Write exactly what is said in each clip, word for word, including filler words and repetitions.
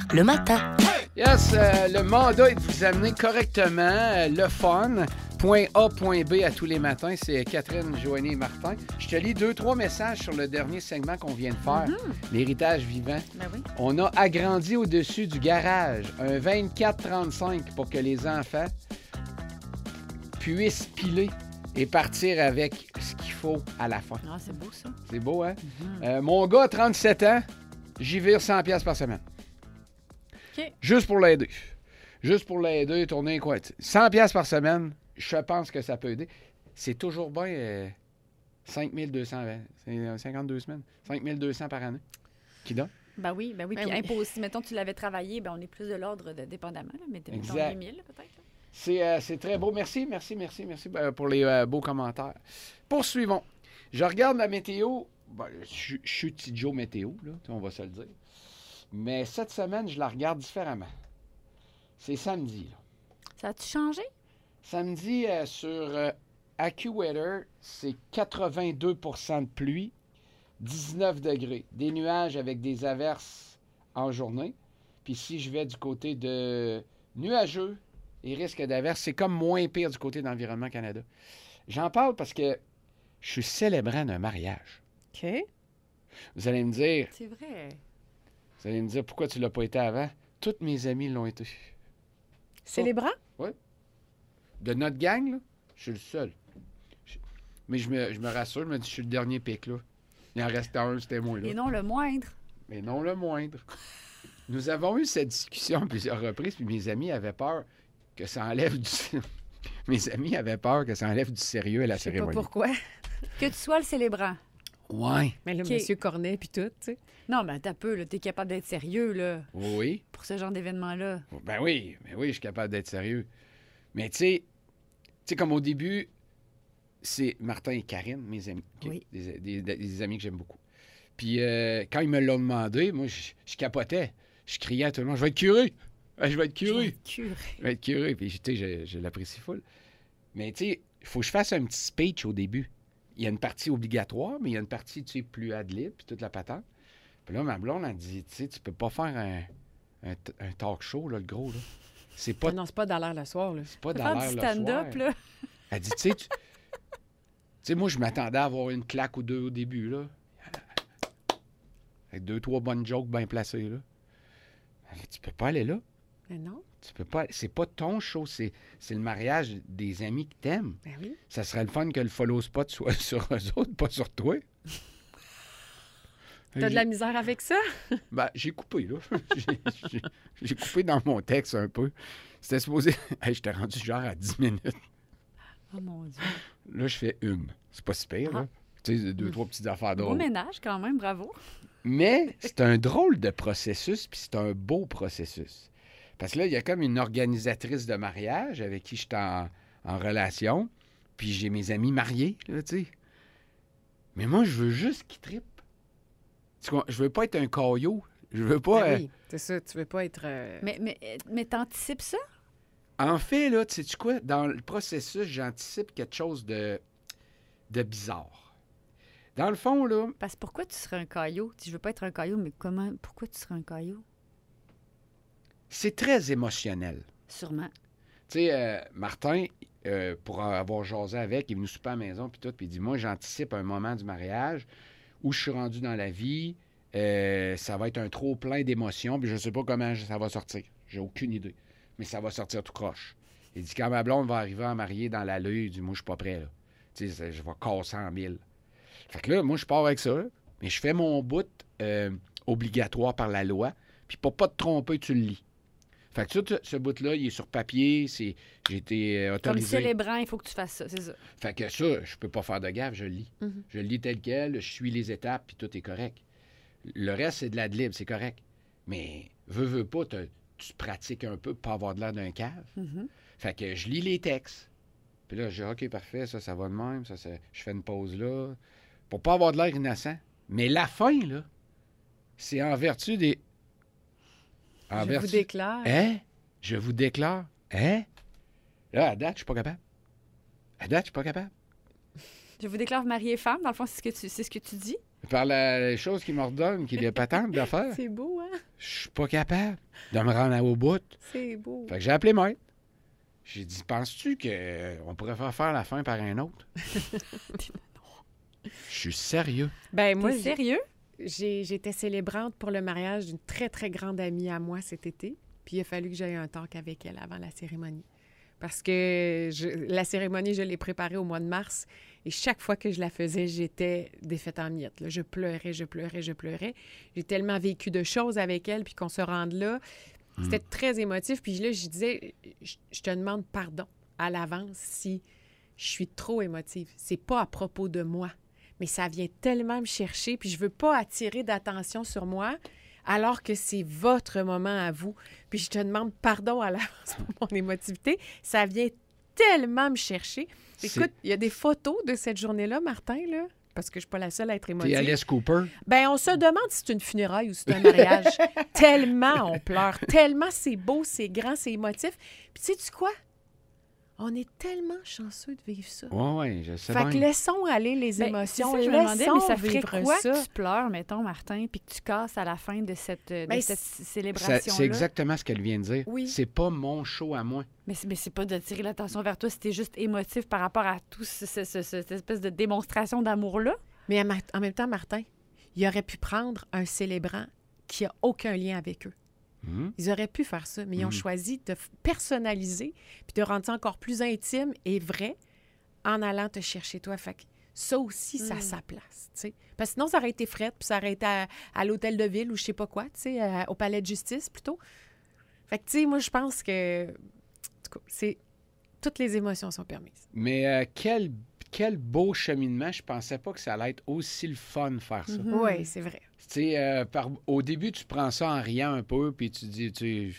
le matin. Yes, euh, le mandat est de vous amener correctement euh, le fun. Point A, point B à tous les matins. C'est Catherine, Joanie et Martin. Je te lis deux, trois messages sur le dernier segment qu'on vient de faire. Mm-hmm. L'héritage vivant. Ben oui. On a agrandi au-dessus du garage un vingt-quatre trente-cinq pour que les enfants puissent piler et partir avec ce qu'il faut à la fin. Ah, c'est beau, ça. C'est beau, hein? Mm-hmm. Euh, mon gars a trente-sept ans. J'y vire cent dollars par semaine. OK. Juste pour l'aider. Juste pour l'aider, tourner quoi? cent dollars par semaine, je pense que ça peut aider. C'est toujours bien euh, cinq mille deux cents, c'est cinquante-deux semaines, cinq mille deux cents par année. Qui donne? Ben oui, ben oui. Ben Puis oui. impôt, si, mettons, tu l'avais travaillé, ben on est plus de l'ordre de dépendamment, là, mais mettons Exact. huit mille peut-être. là. C'est, euh, c'est très beau. Merci, merci, merci, merci euh, pour les euh, beaux commentaires. Poursuivons. Je regarde la météo. Bon, je je suis petit Joe météo, là, on va se le dire. Mais cette semaine, je la regarde différemment. C'est samedi, là. Ça a-tu changé? Samedi, euh, sur euh, AccuWeather, c'est quatre-vingt-deux pour cent de pluie, dix-neuf degrés. Des nuages avec des averses en journée. Puis si je vais du côté de nuageux et risque d'averses, c'est comme moins pire du côté d'Environnement Canada. J'en parle parce que je suis célébrant d'un mariage. OK. Vous allez me dire, C'est vrai. vous allez me dire pourquoi tu l'as pas été avant. Toutes mes amies l'ont été. Célébrant? De notre gang, là, je suis le seul. Je- Mais je me, je me rassure, je me dis, je suis le dernier pic, là. Il en restait un, c'était moi, là. Et non le moindre. Mais non le moindre. Nous avons eu cette discussion à plusieurs reprises, puis mes amis avaient peur que ça enlève du... mes amis avaient peur que ça enlève du sérieux à la Je sais pas cérémonie. pourquoi. Que tu sois le célébrant. Ouais. Mais le OK. monsieur Cornet puis tout, tu sais. Non, mais t'as peu, là. T'es capable d'être sérieux, là, Oui. pour ce genre d'événement-là. Ben oui, ben oui, je suis capable d'être sérieux. Mais tu sais, tu sais, comme au début, c'est Martin et Karine, mes amis. OK? Oui. Des, des- des- des amis que j'aime beaucoup. Puis euh, quand ils me l'ont demandé, moi, je, je capotais. Je criais à tout le monde, je vais être curé. Ah, Je vais être curé. Curé. Je vais être curé. Puis tu sais, je, je l'apprécie full. Mais tu sais, il faut que je fasse un petit speech au début. Il y a une partie obligatoire, mais il y a une partie, tu sais, plus ad lib, puis toute la patente. Puis là, ma blonde, elle dit, tu sais, tu peux pas faire un, un, t- un talk show, là, le gros, là. C'est pas, Ah non, c'est pas dans l'air le soir, là. c'est pas Faut dans faire l'air du le stand-up, soir. là. Elle dit, tu sais, tu... tu sais, moi, je m'attendais à avoir une claque ou deux au début, là. Avec deux, trois bonnes jokes bien placées, là. Elle dit, tu peux pas aller là. Mais non. Tu peux pas... C'est pas ton show, c'est, c'est le mariage des amis que t'aimes. Ben oui. Ça serait le fun que le follow spot soit sur eux autres, pas sur toi. T'as de la misère avec ça? Ben, j'ai coupé, là. j'ai, j'ai- j'ai coupé dans mon texte un peu. C'était supposé... Hey, j'étais rendu genre à dix minutes. Oh mon Dieu. Là, je fais une. C'est pas si pire, là. Tu sais, deux, trois petites affaires Beau drôles. ménage, quand même, bravo. Mais c'est un drôle de processus, puis c'est un beau processus. Parce que là, il y a comme une organisatrice de mariage avec qui je suis en, en relation, puis j'ai mes amis mariés, là, tu sais. Mais moi, je veux juste qu'ils trippent. Tu comprends? Je veux pas être un caillot. Je veux pas... Ben euh, oui, c'est ça. Tu veux pas être... euh, Mais, mais, mais t'anticipes ça? En fait, là, tu sais-tu quoi? Dans le processus, j'anticipe quelque chose de, de bizarre. Dans le fond, là, Parce que pourquoi tu serais un caillot? Je veux pas être un caillot, mais comment? Pourquoi tu serais un caillot? c'est très émotionnel. Sûrement. Tu sais, euh, Martin, euh, pour avoir jasé avec, il est venu souper à la maison, puis tout, puis il dit, moi, j'anticipe un moment du mariage où je suis rendu dans la vie, euh, ça va être un trop plein d'émotions, puis je sais pas comment ça va sortir. J'ai aucune idée. Mais ça va sortir tout croche. Il dit, quand ma blonde va arriver à marier dans l'allée, il dit, moi, je suis pas prêt, là. Tu sais, je vais casser en mille. Fait que là, moi, je pars avec ça, là, mais je fais mon bout euh, obligatoire par la loi, puis pour pas te tromper, tu le lis. Fait que tout ce bout-là, il est sur papier, c'est, j'ai été euh, Comme autorisé. célébrant, il faut que tu fasses ça, c'est ça. Fait que ça, je peux pas faire de gaffe, je le lis. Mhm. Je le lis tel quel, je suis les étapes, puis tout est correct. Le reste, c'est de la libre, c'est correct. Mais, veux, veux pas, te- tu pratiques un peu pour pas avoir de l'air d'un cave. Mhm. Fait que je lis les textes. Puis là, je dis, OK, parfait, ça, ça va de même, ça, ça- je fais une pause là. Pour pas avoir de l'air innocent. Mais la fin, là, c'est en vertu des... En je vertu... vous déclare. Hein? Je vous déclare. Hein? Là, à date, je suis pas capable. À date, je suis pas capable. Je vous déclare mari et femme, dans le fond, c'est ce que tu, c'est ce que tu dis. Par la chose qui m'ordonne, qui est patente d'affaires, C'est beau, hein? je suis pas capable de me rendre au bout. C'est beau. Fait que j'ai appelé Maître. J'ai dit, penses-tu qu'on pourrait faire faire la fin par un autre? Je suis sérieux. Ben, Moi, moi, j'ai- sérieux? j'ai- j'étais célébrante pour le mariage d'une très, très grande amie à moi cet été. Puis il a fallu que j'aille un talk avec elle avant la cérémonie. Parce que je- la cérémonie, je l'ai préparée au mois de mars. Et chaque fois que je la faisais, j'étais défaite en miettes. là. Je pleurais, je pleurais, je pleurais. J'ai tellement vécu de choses avec elle, puis qu'on se rende là. C'était très émotif. Puis là, je disais, je je te demande pardon à l'avance si je suis trop émotive. C'est pas à propos de moi, mais ça vient tellement me chercher. Puis je veux pas attirer d'attention sur moi alors que c'est votre moment à vous. Puis je te demande pardon à l'avance pour mon émotivité. Ça vient tellement me chercher. C'est- Écoute, il y a des photos de cette journée-là, Martin, là, parce que je suis pas la seule à être T'es émotive. Alice Cooper. Ben, on se demande si c'est une funéraille ou si c'est un mariage. Tellement on pleure, tellement c'est beau, c'est grand, c'est émotif. Puis sais-tu quoi? On est tellement chanceux de vivre ça. Oui, oui, je sais Fait que bien. laissons aller les Ben, c'est émotions, ça, je me demandais, laissons mais ça ferait vivre quoi ça. que tu pleures, mettons, Martin, puis que tu casses à la fin de cette, de Ben, cette c'est- Ça- célébration-là? C'est exactement ce qu'elle vient de dire. Oui. C'est pas mon show à moi. Mais c'est, mais c'est pas d'attirer l'attention vers toi, c'était juste émotif par rapport à tout ce- ce- ce- cette espèce de démonstration d'amour-là. Mais en ma- en même temps, Martin, il aurait pu prendre un célébrant qui a aucun lien avec eux. Hum? Ils auraient pu faire ça, mais ils ont Mhm. choisi de f- personnaliser puis de rendre ça encore plus intime et vrai en allant te chercher toi. Fait que ça aussi, ça a Mm. sa place, tu sais. Parce que sinon, ça aurait été frette, puis ça aurait été à, à l'hôtel de ville ou je sais pas quoi, tu sais, à- au palais de justice plutôt. Fait que, tu sais, moi, je pense que, en tout cas, c'est... Toutes les émotions sont permises. Mais euh, quel, quel beau cheminement. Je pensais pas que ça allait être aussi le fun de faire ça. Mhm. Oui, c'est vrai. Tu sais, euh, par- au début, tu prends ça en riant un peu, puis tu dis, tu...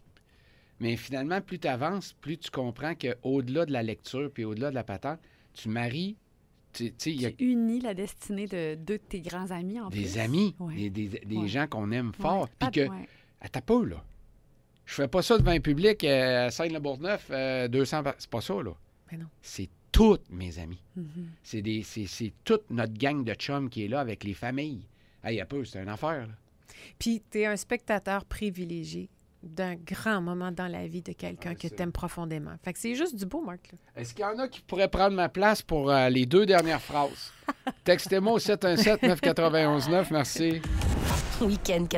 Mais finalement, plus tu avances, plus tu comprends qu'au-delà de la lecture, puis au-delà de la patente, tu maries, tu tu sais, il y a Tu unis la destinée de deux de tes grands amis, en plus. des amis, Ouais. des, des- des Ouais. gens qu'on aime fort, Ouais. puis Pas- que... ouais. Attends pas, là. Je fais pas ça devant un public euh, à Seine-le-Bourgneuf, euh, deux cents... par- C'est pas ça, là. Mais non. C'est toutes mes amis. Mhm. C'est des, c'est, c'est toute notre gang de chums qui est là avec les familles. Hey, y a peu, c'est une affaire, là. Puis, tu es un spectateur privilégié d'un grand moment dans la vie de quelqu'un Ouais, que c'est- tu aimes profondément. Fait que c'est juste du beau, Marc. là. Est-ce qu'il y en a qui pourraient prendre ma place pour euh, les deux dernières phrases? Textez-moi au sept un sept neuf neuf un neuf. Merci. Week-end